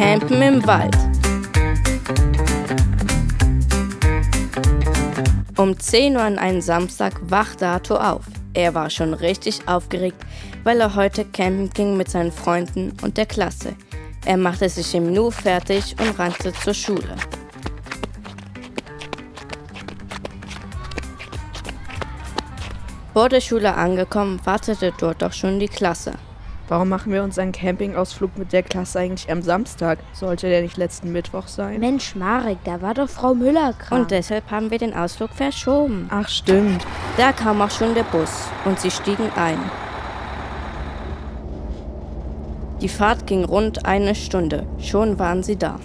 Campen im Wald. Um 10 Uhr an einem Samstag wachte Arthur auf. Er war schon richtig aufgeregt, weil er heute campen ging mit seinen Freunden und der Klasse. Er machte sich im Nu fertig und rannte zur Schule. Vor der Schule angekommen, wartete dort auch schon die Klasse. Warum machen wir unseren Campingausflug mit der Klasse eigentlich am Samstag? Sollte der nicht letzten Mittwoch sein? Mensch, Marek, da war doch Frau Müller krank. Und deshalb haben wir den Ausflug verschoben. Ach, stimmt. Da kam auch schon der Bus und sie stiegen ein. Die Fahrt ging rund 1 Stunde. Schon waren sie da.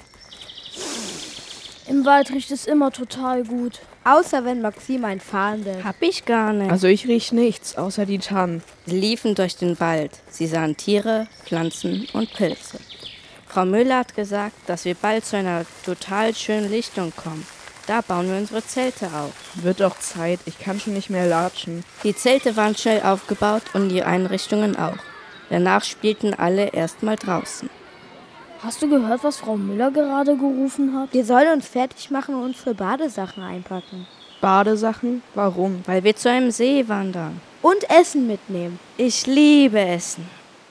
Im Wald riecht es immer total gut. Außer wenn Maxim ein fahndet. Hab ich gar nicht. Also ich riech nichts, außer die Tannen. Sie liefen durch den Wald. Sie sahen Tiere, Pflanzen und Pilze. Frau Müller hat gesagt, dass wir bald zu einer total schönen Lichtung kommen. Da bauen wir unsere Zelte auf. Wird doch Zeit, ich kann schon nicht mehr latschen. Die Zelte waren schnell aufgebaut und die Einrichtungen auch. Danach spielten alle erstmal draußen. Hast du gehört, was Frau Müller gerade gerufen hat? Wir sollen uns fertig machen und unsere Badesachen einpacken. Badesachen? Warum? Weil wir zu einem See wandern. Und Essen mitnehmen. Ich liebe Essen.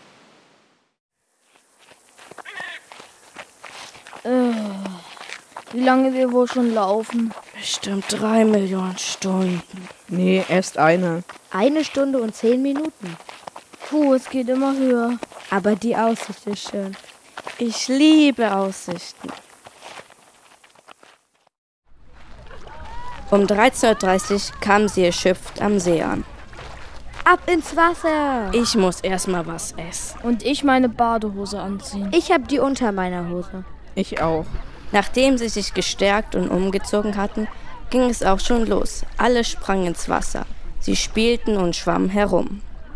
Wie lange wir wohl schon laufen? Bestimmt 3 Millionen Stunden. Nee, erst eine. 1 Stunde und 10 Minuten. Puh, es geht immer höher. Aber die Aussicht ist schön. Ich liebe Aussichten. Um 13.30 Uhr kamen sie erschöpft am See an. Ab ins Wasser! Ich muss erstmal was essen. Und ich meine Badehose anziehen. Ich hab die unter meiner Hose. Ich auch. Nachdem sie sich gestärkt und umgezogen hatten, ging es auch schon los. Alle sprangen ins Wasser. Sie spielten und schwammen herum.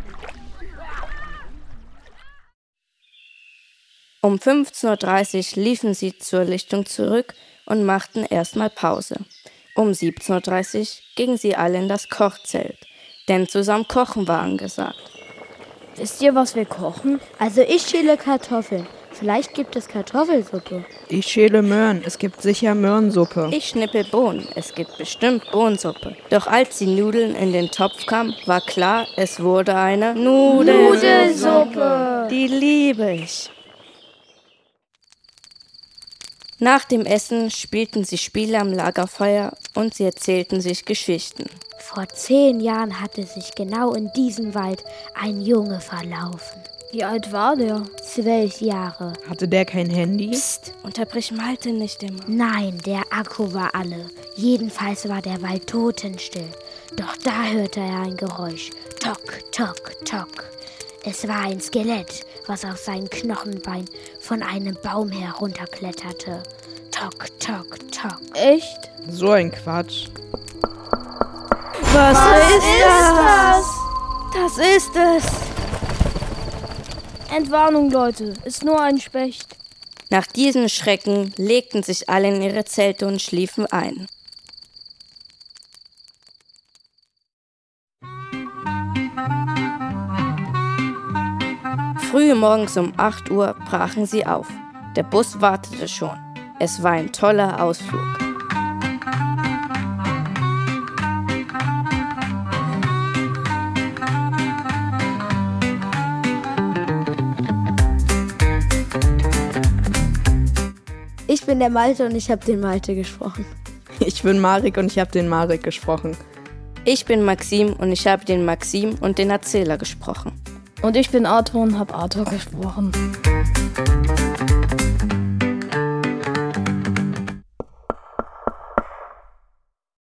Um 15.30 Uhr liefen sie zur Lichtung zurück und machten erstmal Pause. Um 17.30 Uhr gingen sie alle in das Kochzelt, denn zusammen kochen war angesagt. Wisst ihr, was wir kochen? Also ich schäle Kartoffeln. Vielleicht gibt es Kartoffelsuppe. Ich schäle Möhren, es gibt sicher Möhrensuppe. Ich schnippel Bohnen, es gibt bestimmt Bohnensuppe. Doch als die Nudeln in den Topf kamen, war klar, es wurde eine Nudelsuppe. Die liebe ich. Nach dem Essen spielten sie Spiele am Lagerfeuer und sie erzählten sich Geschichten. Vor 10 Jahren hatte sich genau in diesem Wald ein Junge verlaufen. Wie alt war der? 12 Jahre. Hatte der kein Handy? Psst, unterbrich Malte nicht immer. Nein, der Akku war alle. Jedenfalls war der Wald totenstill. Doch da hörte er ein Geräusch. Tok, tok, tok. Es war ein Skelett, was auf seinen Knochenbein von einem Baum herunterkletterte. Tok, tok, tok. Echt? So ein Quatsch. Was ist das? Das ist es. Entwarnung, Leute. Ist nur ein Specht. Nach diesen Schrecken legten sich alle in ihre Zelte und schliefen ein. Früh morgens um 8 Uhr brachen sie auf. Der Bus wartete schon. Es war ein toller Ausflug. Ich bin der Malte und ich habe den Malte gesprochen. Ich bin Marek und ich habe den Marek gesprochen. Ich bin Maxim und ich habe den Maxim und den Erzähler gesprochen. Und ich bin Arthur und habe Arthur gesprochen.